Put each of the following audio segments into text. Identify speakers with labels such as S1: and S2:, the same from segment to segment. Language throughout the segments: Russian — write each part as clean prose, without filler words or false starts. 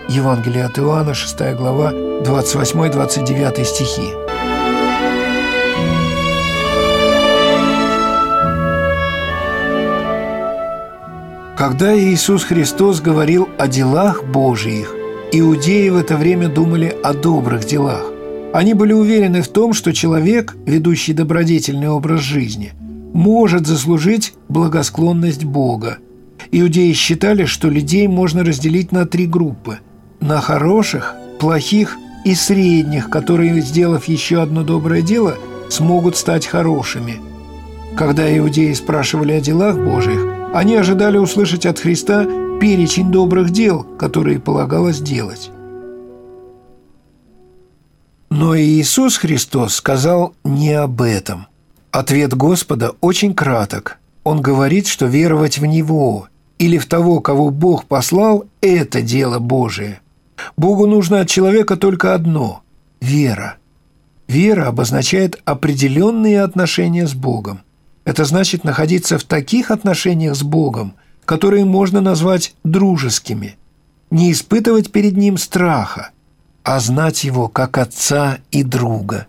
S1: Евангелие от Иоанна, 6 глава, 28-29 стихи. Когда Иисус Христос говорил о делах Божиих, иудеи в это время думали о добрых делах. Они были уверены в том, что человек, ведущий добродетельный образ жизни, может заслужить благосклонность Бога. Иудеи считали, что людей можно разделить на 3 группы – на хороших, плохих и средних, которые, сделав еще одно доброе дело, смогут стать хорошими. Когда иудеи спрашивали о делах Божиих, они ожидали услышать от Христа перечень добрых дел, которые полагалось делать. Но Иисус Христос сказал не об этом. Ответ Господа очень краток. Он говорит, что веровать в Него или в того, кого Бог послал – это дело Божие. Богу нужно от человека только одно – вера. Вера обозначает определенные отношения с Богом. Это значит находиться в таких отношениях с Богом, которые можно назвать дружескими, не испытывать перед Ним страха, а знать Его как Отца и друга.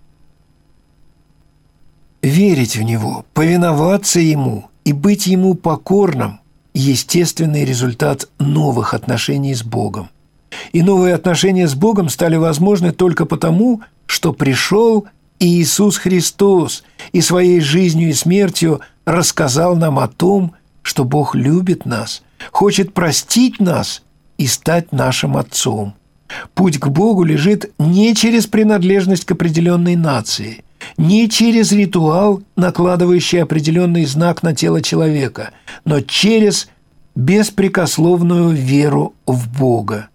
S1: Верить в Него, повиноваться Ему и быть Ему покорным – естественный результат новых отношений с Богом. И новые отношения с Богом стали возможны только потому, что пришел Иисус Христос и своей жизнью и смертью рассказал нам о том, что Бог любит нас, хочет простить нас и стать нашим Отцом. Путь к Богу лежит не через принадлежность к определенной нации, не через ритуал, накладывающий определенный знак на тело человека, но через беспрекословную веру в Бога.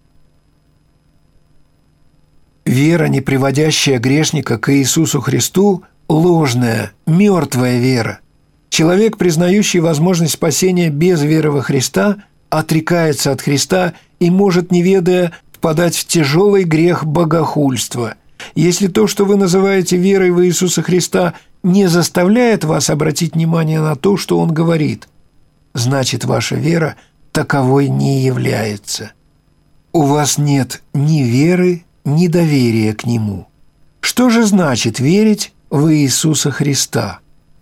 S1: Вера, не приводящая грешника к Иисусу Христу, ложная, мертвая вера. Человек, признающий возможность спасения без веры во Христа, отрекается от Христа и может, не ведая, впадать в тяжелый грех богохульства. Если то, что вы называете верой в Иисуса Христа, не заставляет вас обратить внимание на то, что Он говорит, значит, ваша вера таковой не является. У вас нет ни веры, ни доверия к Нему. Что же значит верить в Иисуса Христа?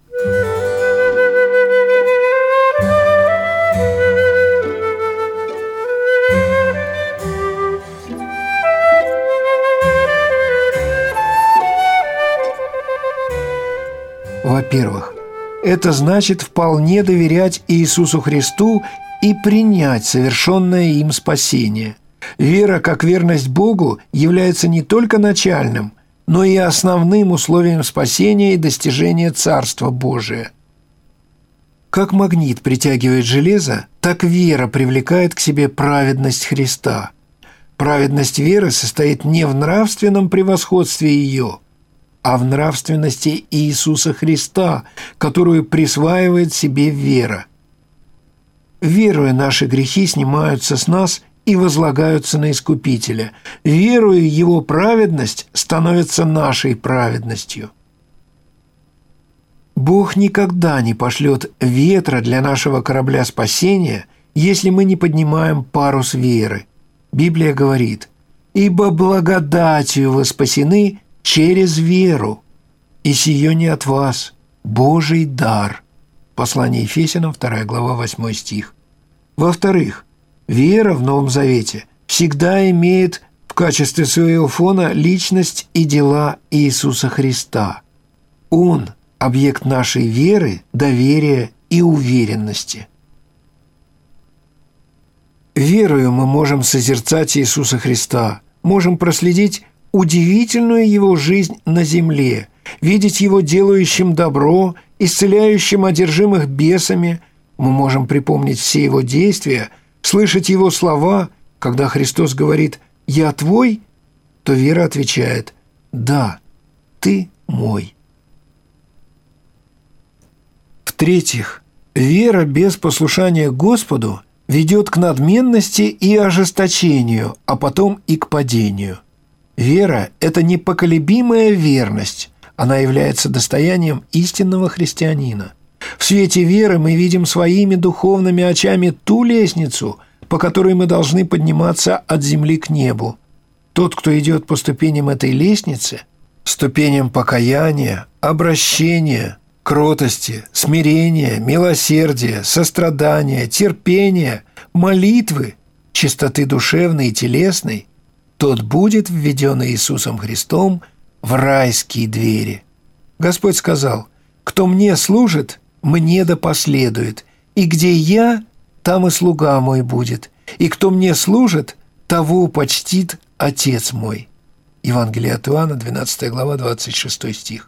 S1: Во-первых, это значит вполне доверять Иисусу Христу и принять совершенное им спасение. Вера, как верность Богу, является не только начальным, но и основным условием спасения и достижения Царства Божия. Как магнит притягивает железо, так вера привлекает к себе праведность Христа. Праведность веры состоит не в нравственном превосходстве ее, а в нравственности Иисуса Христа, которую присваивает себе вера. Веруя, наши грехи снимаются с нас и возлагаются на Искупителя. Веруя, Его праведность становится нашей праведностью. Бог никогда не пошлет ветра для нашего корабля спасения, если мы не поднимаем парус веры. Библия говорит: «Ибо благодатью вы спасены через веру, и сие не от вас, Божий дар». Послание Ефесянам, 2 глава, 8 стих. Во-вторых, вера в Новом Завете всегда имеет в качестве своего фона личность и дела Иисуса Христа. Он – объект нашей веры, доверия и уверенности. Верою мы можем созерцать Иисуса Христа, можем проследить удивительную Его жизнь на земле, видеть Его делающим добро, исцеляющим одержимых бесами. Мы можем припомнить все Его действия, слышать Его слова. Когда Христос говорит «Я твой», то вера отвечает «Да, ты мой». В-третьих, вера без послушания Господу ведет к надменности и ожесточению, а потом и к падению. Вера – это непоколебимая верность. Она является достоянием истинного христианина. В свете веры мы видим своими духовными очами ту лестницу, по которой мы должны подниматься от земли к небу. Тот, кто идет по ступеням этой лестницы, ступеням покаяния, обращения, кротости, смирения, милосердия, сострадания, терпения, молитвы, чистоты душевной и телесной, тот будет введен Иисусом Христом в райские двери. Господь сказал: «Кто мне служит, мне да последует, и где я, там и слуга мой будет, и кто мне служит, того почтит Отец мой». Евангелие от Иоанна, 12 глава, 26 стих.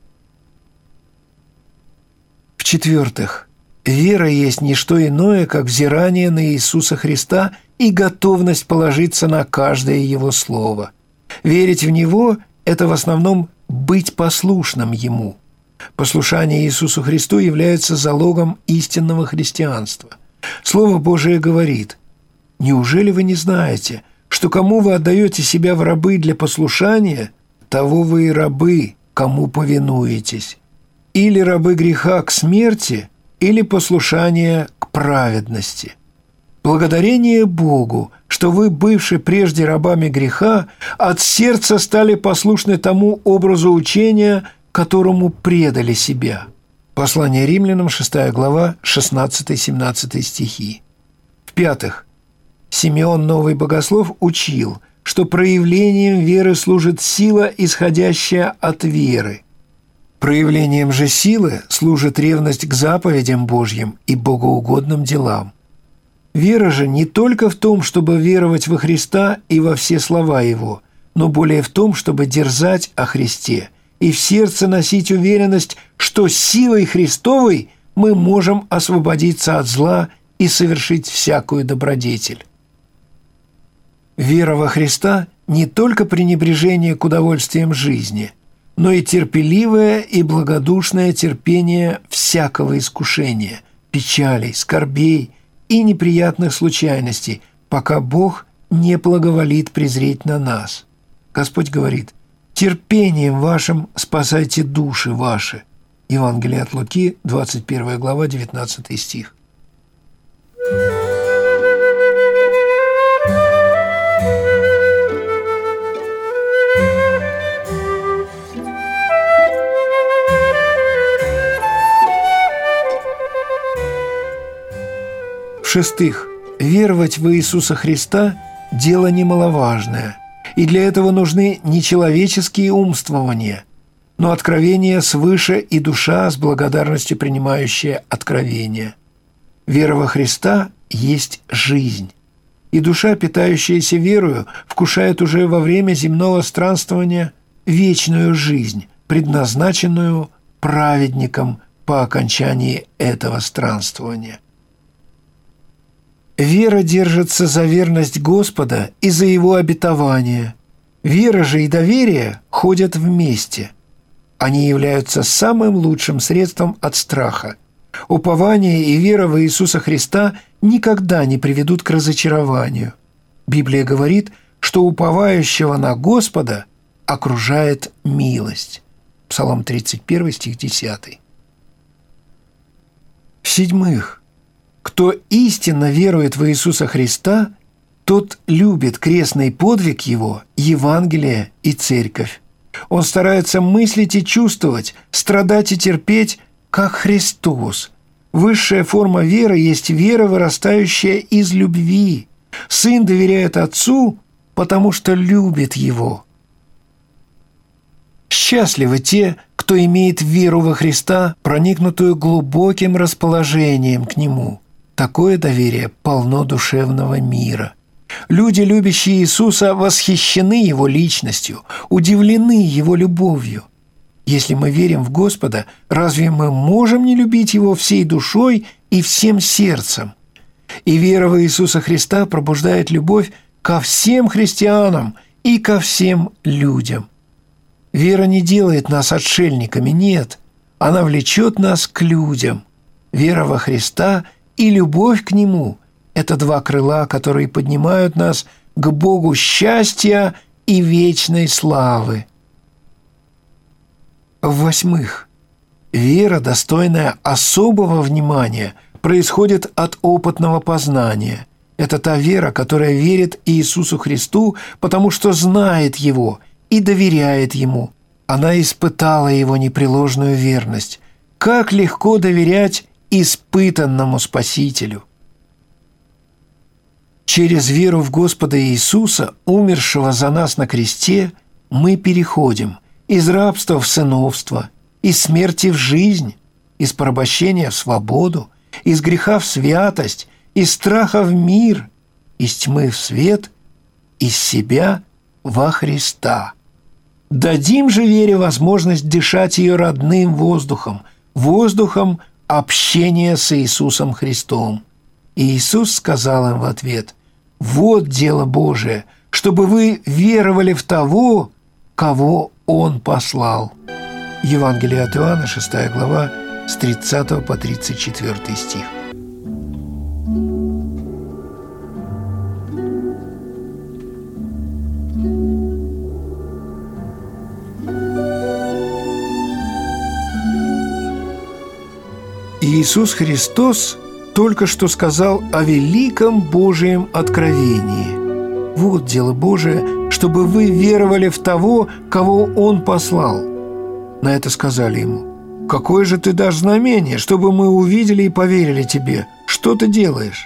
S1: В-четвертых, вера есть не что иное, как взирание на Иисуса Христа и готовность положиться на каждое Его слово. Верить в Него – это в основном быть послушным Ему. Послушание Иисусу Христу является залогом истинного христианства. Слово Божие говорит: «Неужели вы не знаете, что кому вы отдаете себя в рабы для послушания, того вы и рабы, кому повинуетесь? Или рабы греха к смерти, или послушание к праведности. Благодарение Богу, что вы, бывшие прежде рабами греха, от сердца стали послушны тому образу учения, которому предали себя». Послание Римлянам, 6 глава, 16-17 стихи. В-пятых, Симеон Новый Богослов учил, что проявлением веры служит сила, исходящая от веры. Проявлением же силы служит ревность к заповедям Божьим и богоугодным делам. Вера же не только в том, чтобы веровать во Христа и во все слова Его, но более в том, чтобы дерзать о Христе и в сердце носить уверенность, что силой Христовой мы можем освободиться от зла и совершить всякую добродетель. Вера во Христа не только пренебрежение к удовольствиям жизни, но и терпеливое и благодушное терпение всякого искушения, печалей, скорбей и неприятных случайностей, пока Бог не благоволит презреть на нас. Господь говорит: «Терпением вашим спасайте души ваши». Евангелие от Луки, 21 глава, 19 стих. В-шестых, веровать в Иисуса Христа – дело немаловажное, и для этого нужны не человеческие умствования, но откровение свыше и душа с благодарностью принимающая откровение. Вера во Христа есть жизнь, и душа, питающаяся верою, вкушает уже во время земного странствования вечную жизнь, предназначенную праведникам по окончании этого странствования. Вера держится за верность Господа и за Его обетование. Вера же и доверие ходят вместе. Они являются самым лучшим средством от страха. Упование и вера в Иисуса Христа никогда не приведут к разочарованию. Библия говорит, что уповающего на Господа окружает милость. Псалом 31, стих 10. В-седьмых, кто истинно верует в Иисуса Христа, тот любит крестный подвиг Его, Евангелие и Церковь. Он старается мыслить и чувствовать, страдать и терпеть, как Христос. Высшая форма веры есть вера, вырастающая из любви. Сын доверяет Отцу, потому что любит Его. Счастливы те, кто имеет веру во Христа, проникнутую глубоким расположением к Нему. Такое доверие полно душевного мира. Люди, любящие Иисуса, восхищены Его личностью, удивлены Его любовью. Если мы верим в Господа, разве мы можем не любить Его всей душой и всем сердцем? И вера в Иисуса Христа пробуждает любовь ко всем христианам и ко всем людям. Вера не делает нас отшельниками, нет. Она влечет нас к людям. Вера во Христа и любовь к Нему – это два крыла, которые поднимают нас к Богу счастья и вечной славы. В-восьмых, вера, достойная особого внимания, происходит от опытного познания. Это та вера, которая верит Иисусу Христу, потому что знает Его и доверяет Ему. Она испытала Его непреложную верность. Как легко доверять испытанному Спасителю! Через веру в Господа Иисуса, умершего за нас на кресте, мы переходим из рабства в сыновство, из смерти в жизнь, из порабощения в свободу, из греха в святость, из страха в мир, из тьмы в свет, из себя во Христа. Дадим же вере возможность дышать ее родным воздухом, воздухом общения с Иисусом Христом. И Иисус сказал им в ответ: «Вот дело Божие, чтобы вы веровали в того, кого Он послал». Евангелие от Иоанна, 6 глава, с 30 по 34 стих. Иисус Христос только что сказал о великом Божьем откровении. Вот дело Божие, чтобы вы веровали в того, кого Он послал. На это сказали ему: «Какое же ты дашь знамение, чтобы мы увидели и поверили тебе? Что ты делаешь?»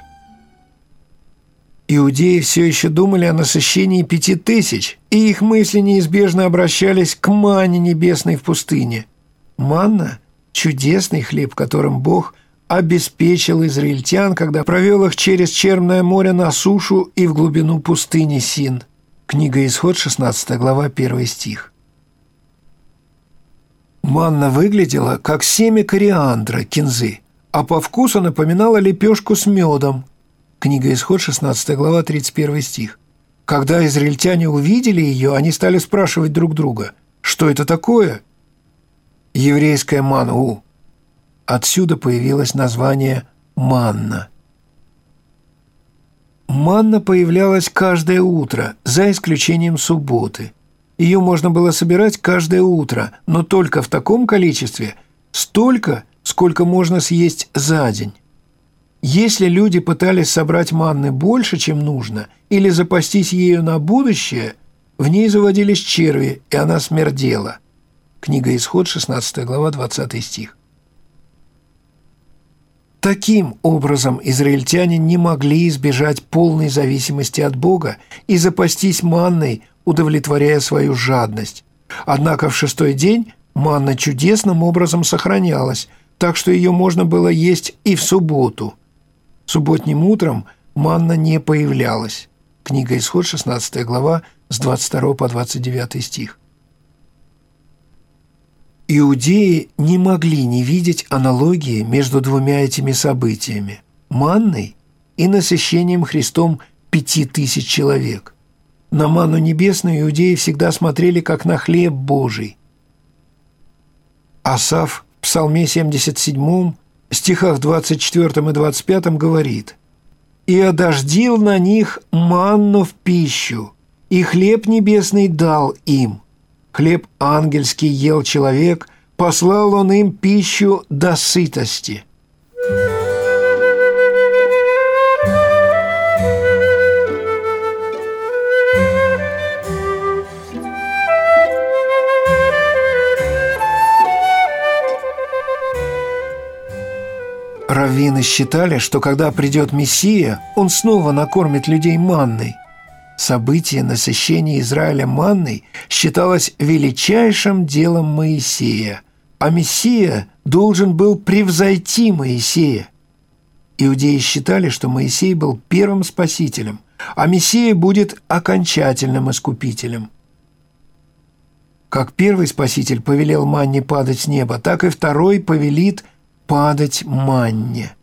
S1: Иудеи все еще думали о насыщении 5000, и их мысли неизбежно обращались к манне небесной в пустыне. Манна – чудесный хлеб, которым Бог обеспечил израильтян, когда провел их через Черное море на сушу и в глубину пустыни Син. Книга Исход, 16 глава, 1 стих. Манна выглядела как семя кориандра, кинзы, а по вкусу напоминала лепешку с медом. Книга Исход, 16 глава, 31 стих. Когда израильтяне увидели ее, они стали спрашивать друг друга: «Что это такое?» Еврейская ману. Отсюда появилось название манна. Манна появлялась каждое утро, за исключением субботы. Ее можно было собирать каждое утро, но только в таком количестве, столько, сколько можно съесть за день. Если люди пытались собрать манны больше, чем нужно, или запастись ею на будущее, в ней заводились черви, и она смердела. Книга Исход, 16 глава, 20 стих. Таким образом, израильтяне не могли избежать полной зависимости от Бога и запастись манной, удовлетворяя свою жадность. Однако в 6-й день манна чудесным образом сохранялась, так что ее можно было есть и в субботу. Субботним утром манна не появлялась. Книга Исход, 16 глава, с 22 по 29 стих. Иудеи не могли не видеть аналогии между двумя этими событиями – манной и насыщением Христом 5000 человек. На манну небесную иудеи всегда смотрели как на хлеб Божий. Асаф в Псалме 77, стихах 24 и 25 говорит: «И одождил на них манну в пищу, и хлеб небесный дал им. Хлеб ангельский ел человек, послал он им пищу до сытости». Раввины считали, что когда придет Мессия, он снова накормит людей манной. Событие насыщения Израиля манной считалось величайшим делом Моисея, а Мессия должен был превзойти Моисея. Иудеи считали, что Моисей был первым спасителем, а Мессия будет окончательным искупителем. Как первый спаситель повелел манне падать с неба, так и второй повелит падать манне.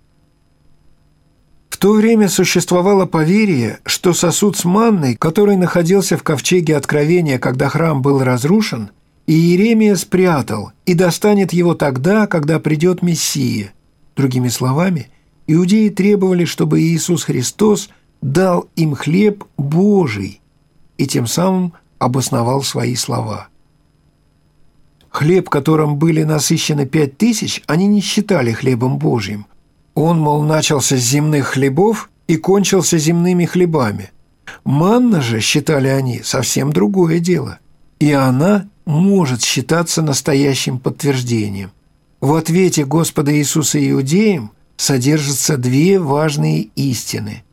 S1: В то время существовало поверье, что сосуд с манной, который находился в ковчеге Откровения, когда храм был разрушен, Иеремия спрятал и достанет его тогда, когда придет Мессия. Другими словами, иудеи требовали, чтобы Иисус Христос дал им хлеб Божий и тем самым обосновал свои слова. Хлеб, которым были насыщены 5000, они не считали хлебом Божьим. Он, мол, начался с земных хлебов и кончился земными хлебами. Манна же, считали они, совсем другое дело, и она может считаться настоящим подтверждением. В ответе Господа Иисуса иудеям содержатся две важные истины.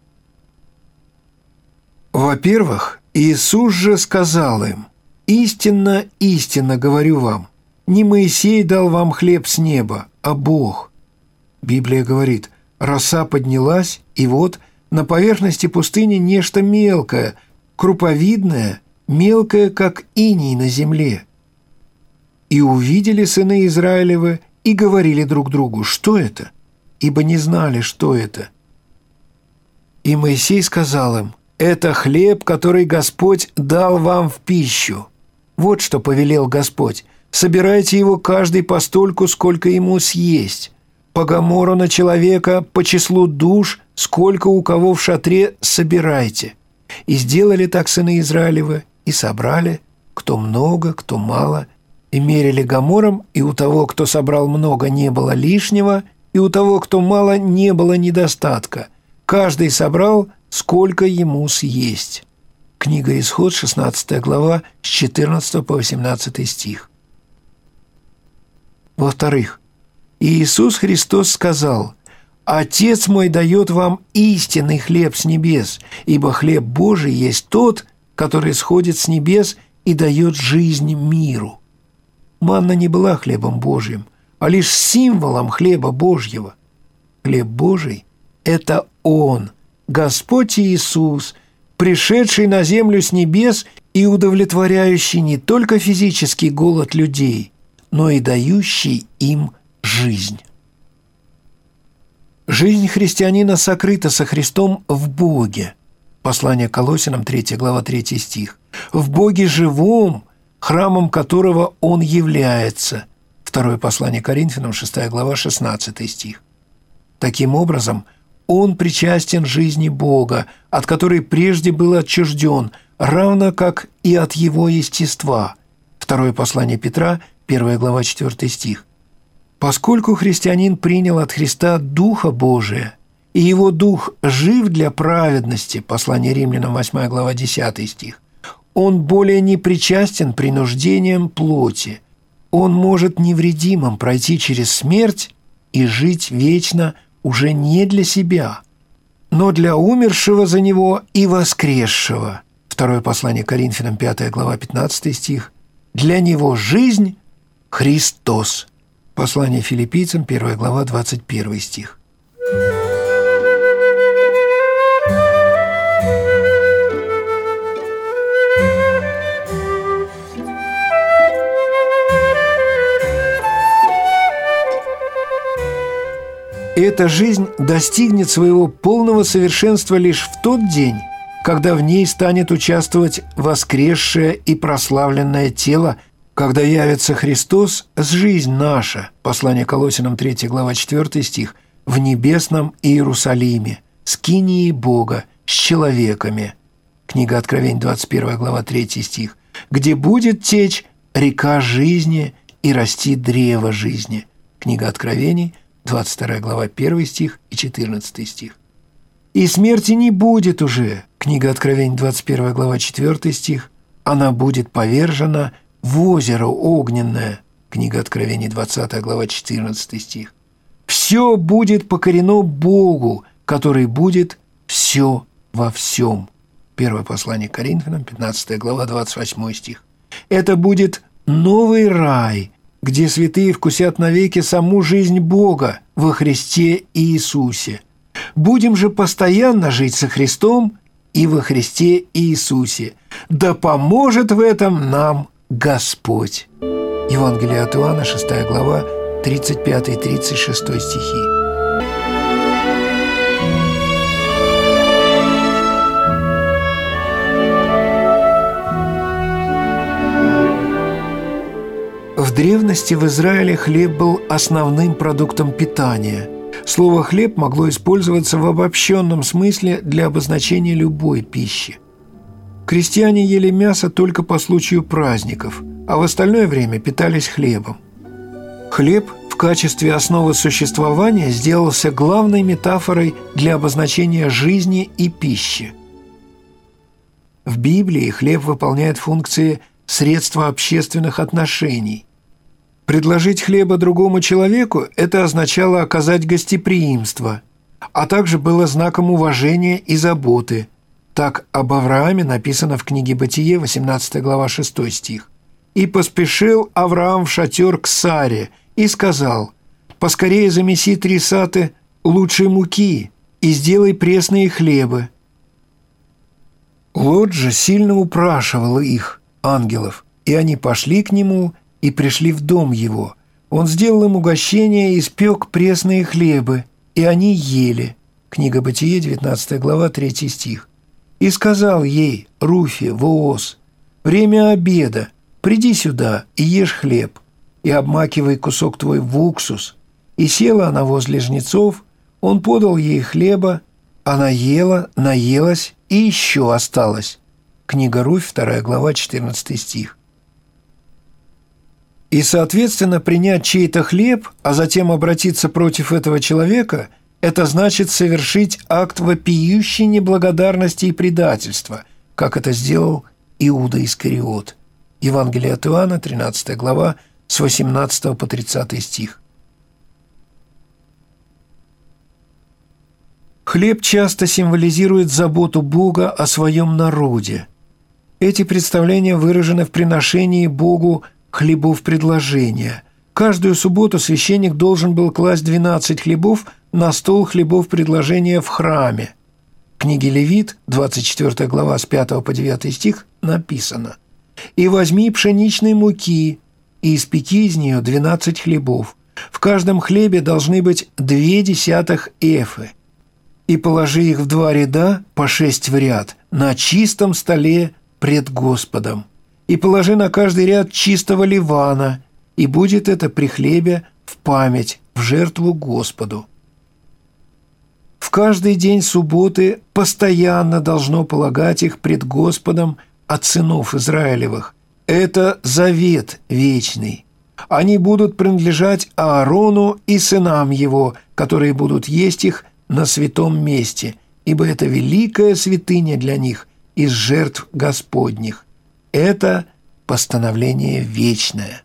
S1: Во-первых, Иисус же сказал им: «Истинно, истинно говорю вам, не Моисей дал вам хлеб с неба, а Бог». Библия говорит: «Роса поднялась, и вот на поверхности пустыни нечто мелкое, круповидное, мелкое, как иней на земле. И увидели сыны Израилевы и говорили друг другу: что это? Ибо не знали, что это. И Моисей сказал им: это хлеб, который Господь дал вам в пищу. Вот что повелел Господь: собирайте его каждый постольку, сколько ему съесть. По гомору на человека, по числу душ, сколько у кого в шатре, собирайте». И сделали так сыны Израилевы, и собрали, кто много, кто мало, и мерили гомором, и у того, кто собрал много, не было лишнего, и у того, кто мало, не было недостатка. Каждый собрал, сколько ему съесть. Книга Исход, 16 глава, с 14 по 18 стих. Во-вторых, Иисус Христос сказал: «Отец мой дает вам истинный хлеб с небес, ибо хлеб Божий есть тот, который сходит с небес и дает жизнь миру». Манна не была хлебом Божьим, а лишь символом хлеба Божьего. Хлеб Божий – это Он, Господь Иисус, пришедший на землю с небес и удовлетворяющий не только физический голод людей, но и дающий им жизнь. Жизнь христианина сокрыта со Христом в Боге. Послание к Колоссянам, 3 глава, 3 стих. В Боге живом, храмом которого Он является. Второе послание к Коринфянам, 6 глава, 16 стих. Таким образом, Он причастен жизни Бога, от которой прежде был отчужден, равно как и от Его естества. Второе послание Петра, 1 глава, 4 стих. Поскольку христианин принял от Христа Духа Божия, и его Дух жив для праведности, послание Римлянам, 8 глава, 10 стих, он более не причастен принуждениям плоти. Он может невредимым пройти через смерть и жить вечно уже не для себя, но для умершего за него и воскресшего. Второе послание к Коринфянам, 5 глава, 15 стих. Для него жизнь – Христос. Послание Филиппийцам, 1 глава, 21 стих. Эта жизнь достигнет своего полного совершенства лишь в тот день, когда в ней станет участвовать воскресшее и прославленное тело, когда явится Христос с жизнь наша, послание Колоссянам, 3 глава, 4 стих, в небесном Иерусалиме, скинии Бога, с человеками, книга Откровений, 21 глава, 3 стих, где будет течь река жизни и расти древо жизни, книга Откровений, 22 глава, 1 стих и 14 стих. «И смерти не будет уже», книга Откровений, 21 глава, 4 стих, «она будет повержена в озеро огненное», книга Откровений, 20 глава, 14 стих. «Все будет покорено Богу, который будет все во всем». Первое послание к Коринфянам, 15 глава, 28 стих. «Это будет новый рай, где святые вкусят навеки саму жизнь Бога во Христе Иисусе. Будем же постоянно жить со Христом и во Христе Иисусе. Да поможет в этом нам Господь». Евангелие от Иоанна, 6 глава, 35-36 стихи. В древности в Израиле хлеб был основным продуктом питания. Слово «хлеб» могло использоваться в обобщенном смысле для обозначения любой пищи. Крестьяне ели мясо только по случаю праздников, а в остальное время питались хлебом. Хлеб в качестве основы существования сделался главной метафорой для обозначения жизни и пищи. В Библии хлеб выполняет функции средства общественных отношений. Предложить хлеба другому человеку – это означало оказать гостеприимство, а также было знаком уважения и заботы. Так об Аврааме написано в книге «Бытие», 18 глава, 6 стих. «И поспешил Авраам в шатер к Саре и сказал: поскорее замеси 3 саты лучшей муки и сделай пресные хлебы». Лот же сильно упрашивал их, ангелов, и они пошли к нему и пришли в дом его. Он сделал им угощение и испек пресные хлебы, и они ели. Книга Бытие, 19 глава, 3 стих. «И сказал ей Руфи, Вооз: время обеда, приди сюда и ешь хлеб, и обмакивай кусок твой в уксус». И села она возле жнецов, он подал ей хлеба, она ела, наелась и еще осталось. Книга Руфь, 2 глава, 14 стих. И, соответственно, принять чей-то хлеб, а затем обратиться против этого человека – это значит совершить акт вопиющей неблагодарности и предательства, как это сделал Иуда Искариот. Евангелие от Иоанна, 13 глава, с 18 по 30 стих. Хлеб часто символизирует заботу Бога о своем народе. Эти представления выражены в приношении Богу хлебов предложения. Каждую субботу священник должен был класть 12 хлебов на стол хлебов предложения в храме. В книге Левит, 24 глава, с 5 по 9 стих написано: «И возьми пшеничной муки, и испеки из нее 12 хлебов. В каждом хлебе должны быть 0,2 эфы. И положи их в 2 ряда, по 6 в ряд, на чистом столе пред Господом. И положи на каждый ряд чистого ливана, и будет это при хлебе в память, в жертву Господу». В каждый день субботы постоянно должно полагать их пред Господом от сынов Израилевых. Это завет вечный. Они будут принадлежать Аарону и сынам его, которые будут есть их на святом месте, ибо это великая святыня для них из жертв Господних. Это постановление вечное.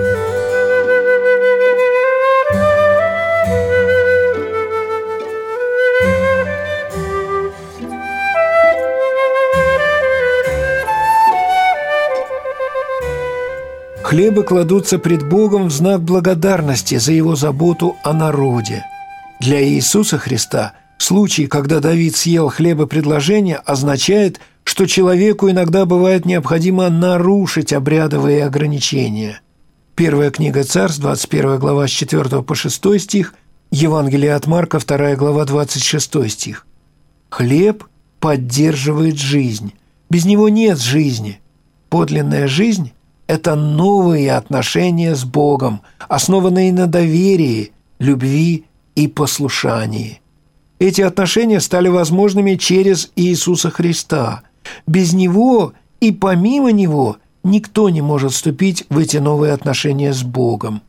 S1: Хлебы кладутся пред Богом в знак благодарности за Его заботу о народе. Для Иисуса Христа случай, когда Давид съел хлебопредложение, означает, что человеку иногда бывает необходимо нарушить обрядовые ограничения. Первая книга Царств, 21 глава, с 4 по 6 стих, Евангелие от Марка, 2 глава, 26 стих. Хлеб поддерживает жизнь. Без него нет жизни. Подлинная жизнь – это новые отношения с Богом, основанные на доверии, любви и послушании. Эти отношения стали возможными через Иисуса Христа. Без Него и помимо Него никто не может вступить в эти новые отношения с Богом.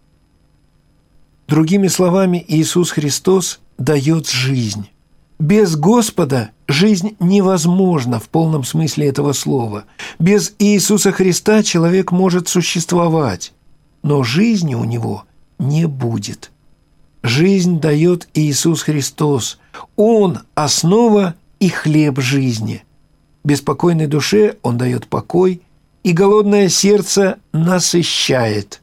S1: Другими словами, Иисус Христос дает жизнь. Без Господа жизнь невозможна в полном смысле этого слова. Без Иисуса Христа человек может существовать, но жизни у него не будет. Жизнь дает Иисус Христос. Он – основа и хлеб жизни. Беспокойной душе Он дает покой, и голодное сердце насыщает.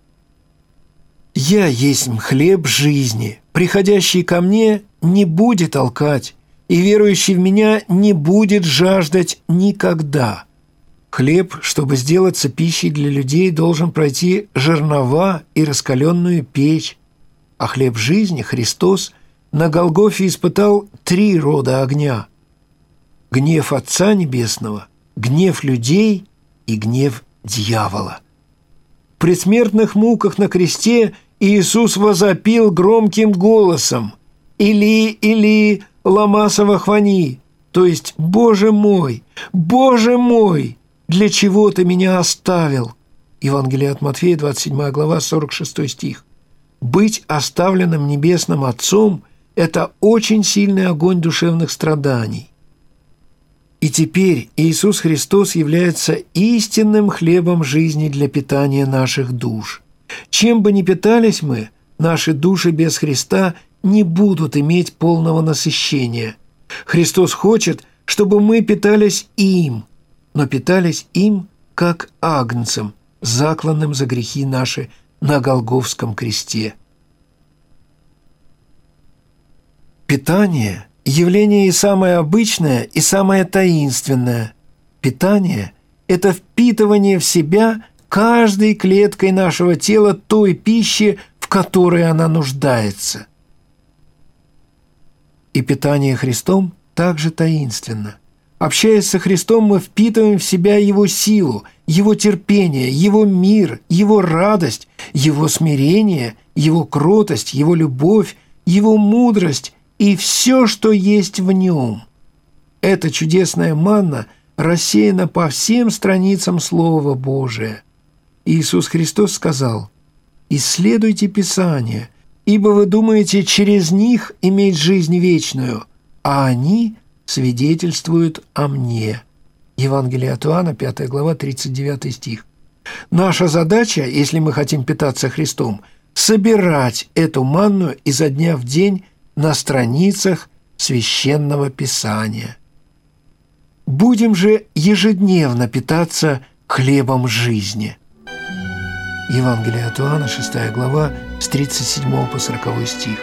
S1: «Я есть хлеб жизни, приходящий ко мне не будет алкать, и верующий в Меня не будет жаждать никогда». Хлеб, чтобы сделаться пищей для людей, должен пройти жернова и раскаленную печь, а хлеб жизни, Христос, на Голгофе испытал 3 рода огня: гнев Отца Небесного, гнев людей и гнев дьявола. В предсмертных муках на кресте Иисус возопил громким голосом: «Или, Или, лама савахвани», то есть «Боже мой, для чего Ты меня оставил?» Евангелие от Матфея, 27 глава, 46 стих. быть оставленным Небесным Отцом – это очень сильный огонь душевных страданий. И теперь Иисус Христос является истинным хлебом жизни для питания наших душ. Чем бы ни питались мы, наши души без Христа не будут иметь полного насыщения. Христос хочет, чтобы мы питались им, но питались им как агнцем, закланным за грехи наши на Голгофском кресте. Питание – явление и самое обычное, и самое таинственное. Питание – это впитывание в себя каждой клеткой нашего тела той пищи, в которой она нуждается. И питание Христом также таинственно. Общаясь со Христом, мы впитываем в себя Его силу, Его терпение, Его мир, Его радость, Его смирение, Его кротость, Его любовь, Его мудрость и все, что есть в Нем. Эта чудесная манна рассеяна по всем страницам Слова Божия. Иисус Христос сказал: «Исследуйте Писания, ибо вы думаете через них иметь жизнь вечную, а они свидетельствуют о Мне». Евангелие от Иоанна, 5 глава, 39 стих. Наша задача, если мы хотим питаться Христом, собирать эту манну изо дня в день на страницах Священного Писания. Будем же ежедневно питаться хлебом жизни. Евангелие от Иоанна, 6 глава, с 37 по 40 стих.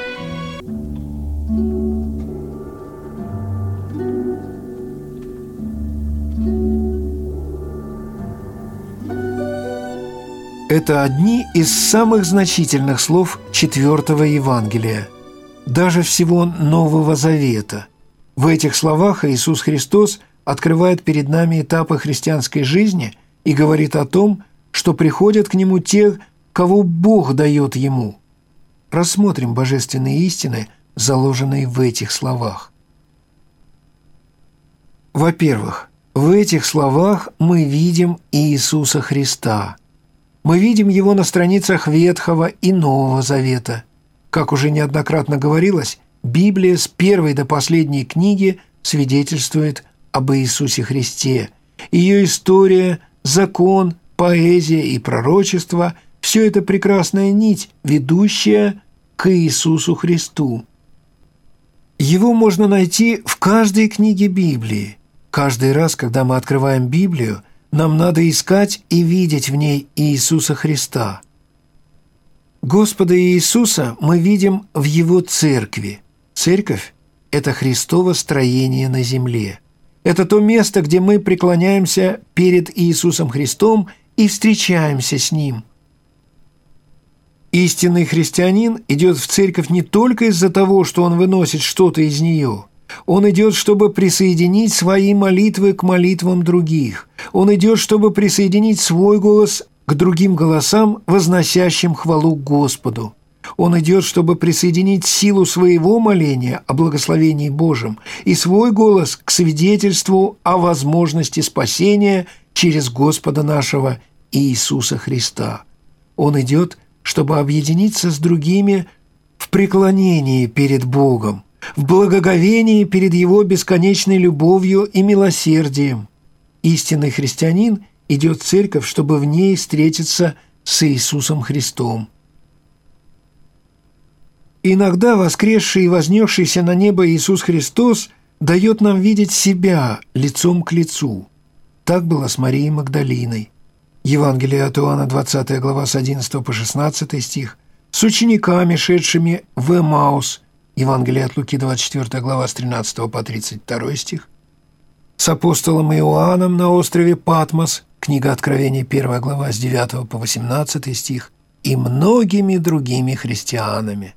S1: Это одни из самых значительных слов 4-го Евангелия, даже всего Нового Завета. В этих словах Иисус Христос открывает перед нами этапы христианской жизни и говорит о том, что приходят к Нему те, кого Бог дает Ему. Рассмотрим божественные истины, заложенные в этих словах. Во-первых, в этих словах мы видим Иисуса Христа. Мы видим Его на страницах Ветхого и Нового Завета. Как уже неоднократно говорилось, Библия с первой до последней книги свидетельствует об Иисусе Христе. Ее история, закон, поэзия и пророчество – все это прекрасная нить, ведущая к Иисусу Христу. Его можно найти в каждой книге Библии. Каждый раз, когда мы открываем Библию, нам надо искать и видеть в ней Иисуса Христа. Господа Иисуса мы видим в Его церкви. Церковь – это Христово строение на земле. Это то место, где мы преклоняемся перед Иисусом Христом и встречаемся с Ним. Истинный христианин идет в церковь не только из-за того, что он выносит что-то из нее. Он идет, чтобы присоединить свои молитвы к молитвам других. Он идет, чтобы присоединить свой голос к другим голосам, возносящим хвалу Господу. Он идет, чтобы присоединить силу своего моления о благословении Божьем и свой голос к свидетельству о возможности спасения через Господа нашего Иисуса Христа. Он идет, чтобы объединиться с другими в преклонении перед Богом, в благоговении перед Его бесконечной любовью и милосердием. Истинный христианин идет в церковь, чтобы в ней встретиться с Иисусом Христом. Иногда воскресший и вознесшийся на небо Иисус Христос дает нам видеть себя лицом к лицу. Так было с Марией Магдалиной. Евангелие от Иоанна, 20 глава, с 11 по 16 стих, с учениками, шедшими в Эмаус. Евангелие от Луки, 24 глава, с 13 по 32 стих, с апостолом Иоанном на острове Патмос, книга Откровений, 1 глава, с 9 по 18 стих, и многими другими христианами.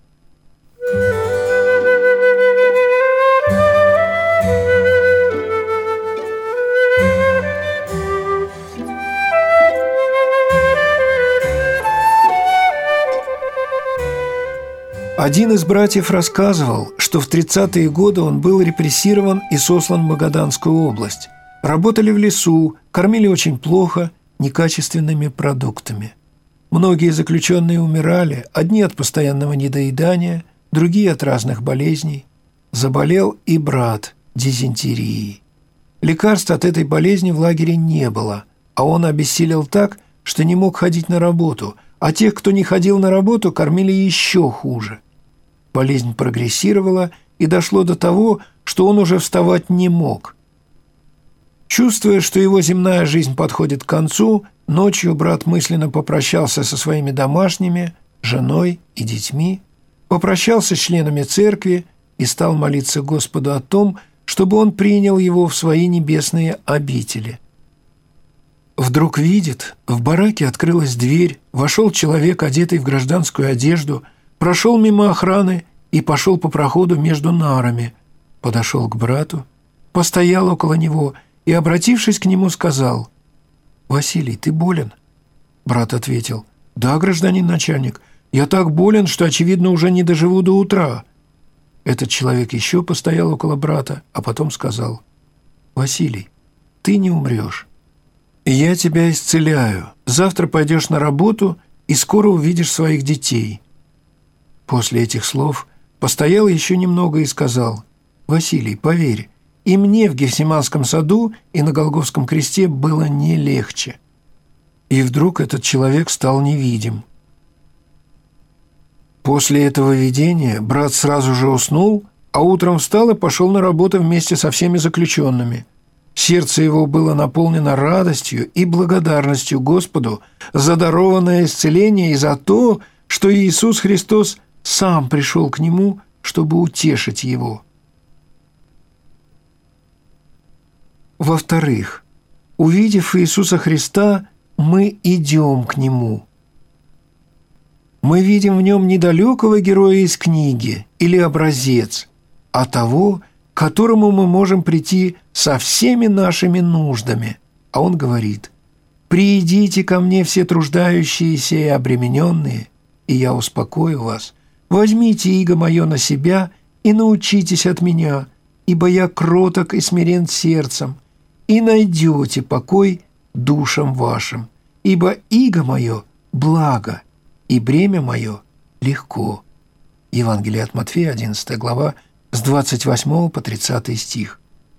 S1: Один из братьев рассказывал, что в 30-е годы он был репрессирован и сослан в Магаданскую область. Работали в лесу, кормили очень плохо, некачественными продуктами. Многие заключенные умирали, одни от постоянного недоедания, другие от разных болезней. Заболел и брат дизентерией. Лекарств от этой болезни в лагере не было, а он обессилел так, что не мог ходить на работу, а тех, кто не ходил на работу, кормили еще хуже. Болезнь прогрессировала, и дошло до того, что он уже вставать не мог. Чувствуя, что его земная жизнь подходит к концу, ночью брат мысленно попрощался со своими домашними, женой и детьми, попрощался с членами церкви и стал молиться Господу о том, чтобы он принял его в свои небесные обители. Вдруг видит, в бараке открылась дверь, вошел человек, одетый в гражданскую одежду, прошел мимо охраны и пошел по проходу между нарами, подошел к брату, постоял около него и, обратившись к нему, сказал: «Василий, ты болен?» Брат ответил: «Да, гражданин начальник, я так болен, что, очевидно, уже не доживу до утра». Этот человек еще постоял около брата, а потом сказал: «Василий, ты не умрешь. Я тебя исцеляю. Завтра пойдешь на работу и скоро увидишь своих детей». После этих слов постоял еще немного и сказал: «Василий, поверь, и мне в Гефсиманском саду и на Голгофском кресте было не легче». И вдруг этот человек стал невидим. После этого видения брат сразу же уснул, а утром встал и пошел на работу вместе со всеми заключенными. Сердце его было наполнено радостью и благодарностью Господу за дарованное исцеление и за то, что Иисус Христос сам пришел к нему, чтобы утешить его. Во-вторых, увидев Иисуса Христа, мы идем к Нему. Мы видим в Нем не далекого героя из книги или образец, а того, к которому мы можем прийти со всеми нашими нуждами. А Он говорит: «Придите ко мне все труждающиеся и обремененные, и я успокою вас. Возьмите иго мое на себя и научитесь от меня, ибо я кроток и смирен сердцем, и найдете покой душам вашим, ибо иго мое благо, и бремя мое легко». Евангелие от Матфея, 11 глава, с 28 по 30 стих.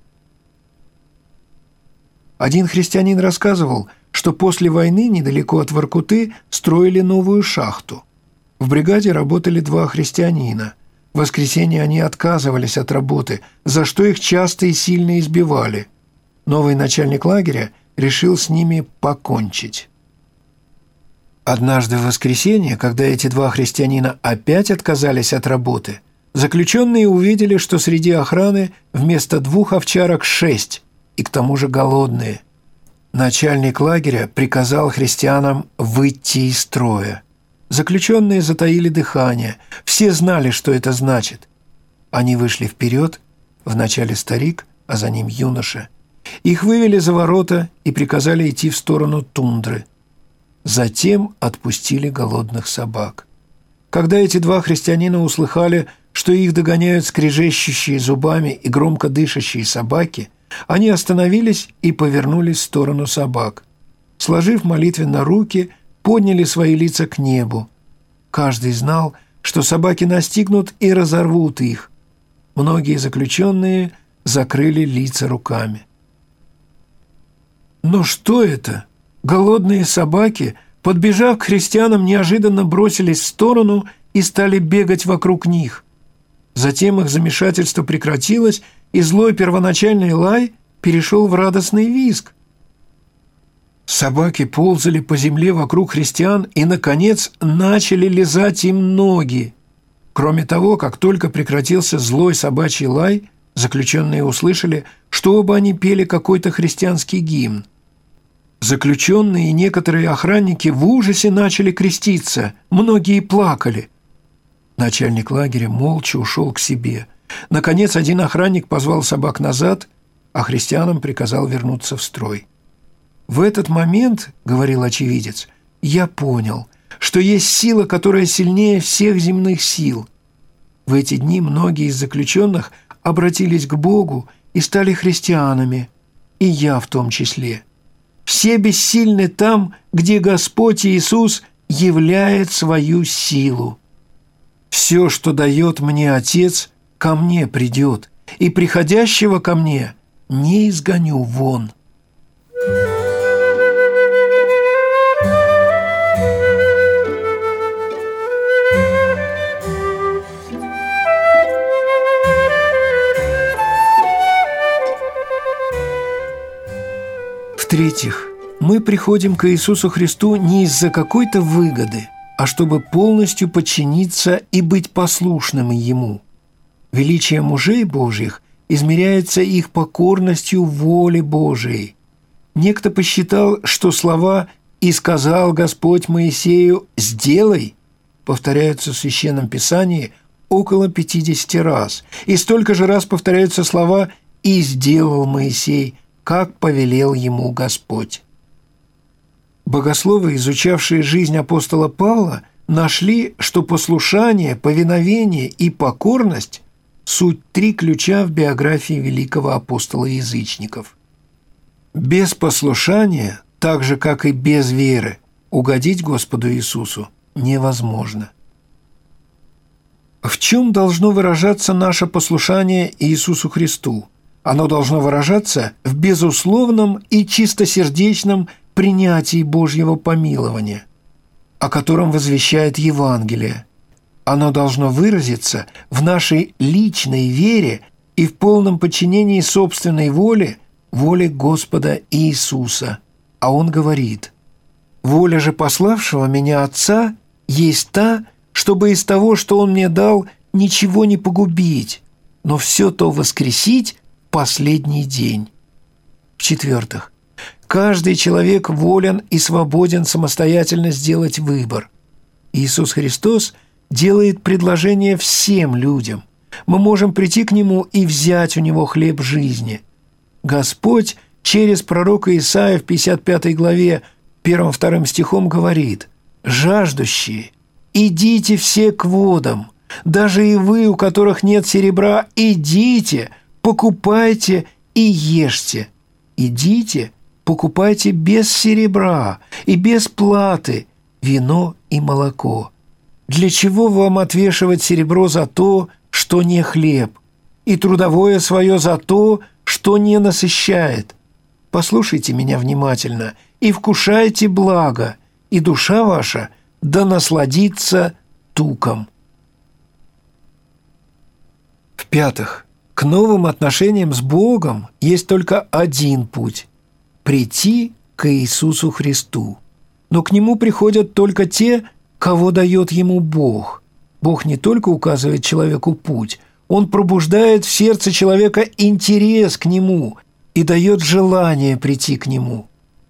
S1: Один христианин рассказывал, что после войны недалеко от Воркуты строили новую шахту. В бригаде работали 2 христианина. В воскресенье они отказывались от работы, за что их часто и сильно избивали. Новый начальник лагеря решил с ними покончить. Однажды в воскресенье, когда эти 2 христианина опять отказались от работы, заключенные увидели, что среди охраны вместо 2 овчарок 6, и к тому же голодные. Начальник лагеря приказал христианам выйти из строя. Заключенные затаили дыхание, все знали, что это значит. Они вышли вперед, вначале старик, а за ним юноша. Их вывели за ворота и приказали идти в сторону тундры. Затем отпустили голодных собак. Когда эти 2 христианина услыхали, что их догоняют скрежещущие зубами и громко дышащие собаки, они остановились и повернулись в сторону собак. Сложив молитвенно руки, подняли свои лица к небу. Каждый знал, что собаки настигнут и разорвут их. Многие заключенные закрыли лица руками. Но что это? Голодные собаки, подбежав к христианам, неожиданно бросились в сторону и стали бегать вокруг них. Затем их замешательство прекратилось, и злой первоначальный лай перешел в радостный визг. Собаки ползали по земле вокруг христиан и, наконец, начали лизать им ноги. Кроме того, как только прекратился злой собачий лай, заключенные услышали, что оба они пели какой-то христианский гимн. Заключенные и некоторые охранники в ужасе начали креститься, многие плакали. Начальник лагеря молча ушел к себе. Наконец, один охранник позвал собак назад, а христианам приказал вернуться в строй. «В этот момент, — говорил очевидец, — я понял, что есть сила, которая сильнее всех земных сил. В эти дни многие из заключенных обратились к Богу и стали христианами, и я в том числе. Все бессильны там, где Господь Иисус являет свою силу. Все, что дает мне Отец, ко мне придет, и приходящего ко мне не изгоню вон». В-третьих, мы приходим к Иисусу Христу не из-за какой-то выгоды, а чтобы полностью подчиниться и быть послушным Ему. Величие мужей Божьих измеряется их покорностью воле Божией. Некто посчитал, что слова «И сказал Господь Моисею, сделай» повторяются в Священном Писании около 50 раз, и столько же раз повторяются слова «И сделал Моисей, как повелел ему Господь». Богословы, изучавшие жизнь апостола Павла, нашли, что послушание, повиновение и покорность – суть три ключа в биографии великого апостола язычников. Без послушания, так же, как и без веры, угодить Господу Иисусу невозможно. В чем должно выражаться наше послушание Иисусу Христу? Оно должно выражаться в безусловном и чистосердечном принятии Божьего помилования, о котором возвещает Евангелие. Оно должно выразиться в нашей личной вере и в полном подчинении собственной воле Господа Иисуса. А Он говорит: «Воля же пославшего меня Отца есть та, чтобы из того, что Он мне дал, ничего не погубить, но все то воскресить в последний день». В-четвертых, каждый человек волен и свободен самостоятельно сделать выбор. Иисус Христос делает предложение всем людям. Мы можем прийти к Нему и взять у Него хлеб жизни. Господь через пророка Исаия в 55 главе 1-2 стихом говорит: «Жаждущие, идите все к водам, даже и вы, у которых нет серебра, идите, покупайте и ешьте. Идите, покупайте без серебра и без платы вино и молоко. Для чего вам отвешивать серебро за то, что не хлеб, и трудовое свое за то, что не насыщает? Послушайте меня внимательно и вкушайте благо, и душа ваша да насладится туком». В-пятых, к новым отношениям с Богом есть только один путь – прийти к Иисусу Христу. Но к Нему приходят только те, кого дает Ему Бог. Бог не только указывает человеку путь, Он пробуждает в сердце человека интерес к Нему и дает желание прийти к Нему.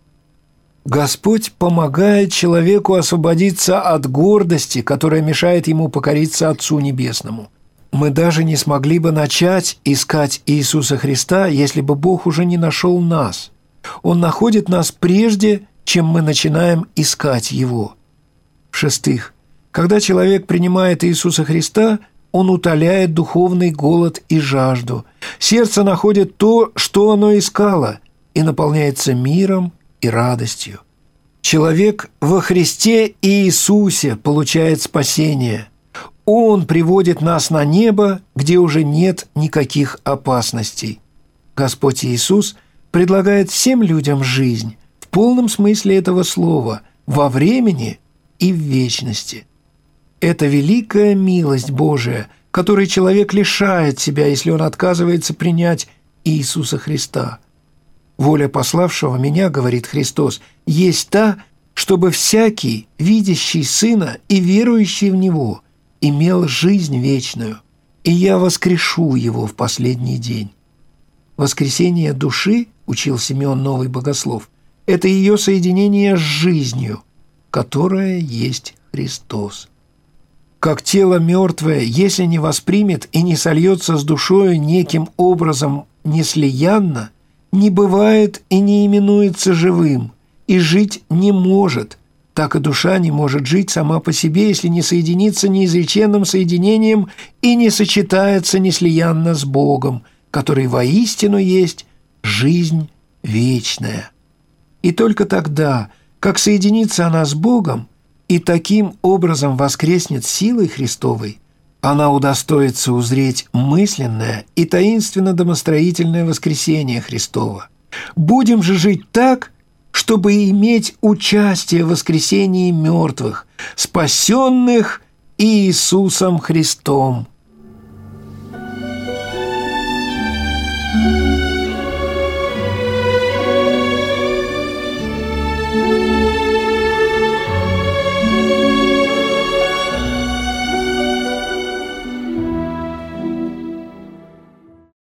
S1: Господь помогает человеку освободиться от гордости, которая мешает ему покориться Отцу Небесному. Мы даже не смогли бы начать искать Иисуса Христа, если бы Бог уже не нашел нас. Он находит нас прежде, чем мы начинаем искать Его. В-шестых, когда человек принимает Иисуса Христа, он утоляет духовный голод и жажду. Сердце находит то, что оно искало, и наполняется миром и радостью. Человек во Христе Иисусе получает спасение. Он приводит нас на небо, где уже нет никаких опасностей. Господь Иисус предлагает всем людям жизнь в полном смысле этого слова, во времени и в вечности. Это великая милость Божия, которой человек лишает себя, если он отказывается принять Иисуса Христа. «Воля пославшего меня, — говорит Христос, — есть та, чтобы всякий, видящий Сына и верующий в Него, имел жизнь вечную, и я воскрешу его в последний день». Воскресение души, учил Симеон Новый Богослов, это ее соединение с жизнью, которая есть Христос. Как тело мертвое, если не воспримет и не сольется с душою неким образом неслиянно, не бывает и не именуется живым, и жить не может, так и душа не может жить сама по себе, если не соединится неизреченным соединением и не сочетается неслиянно с Богом, который воистину есть жизнь вечная. И только тогда, как соединится она с Богом, и таким образом воскреснет силой Христовой, она удостоится узреть мысленное и таинственно-домостроительное воскресение Христова. Будем же жить так, чтобы иметь участие в воскресении мертвых, спасенных Иисусом Христом.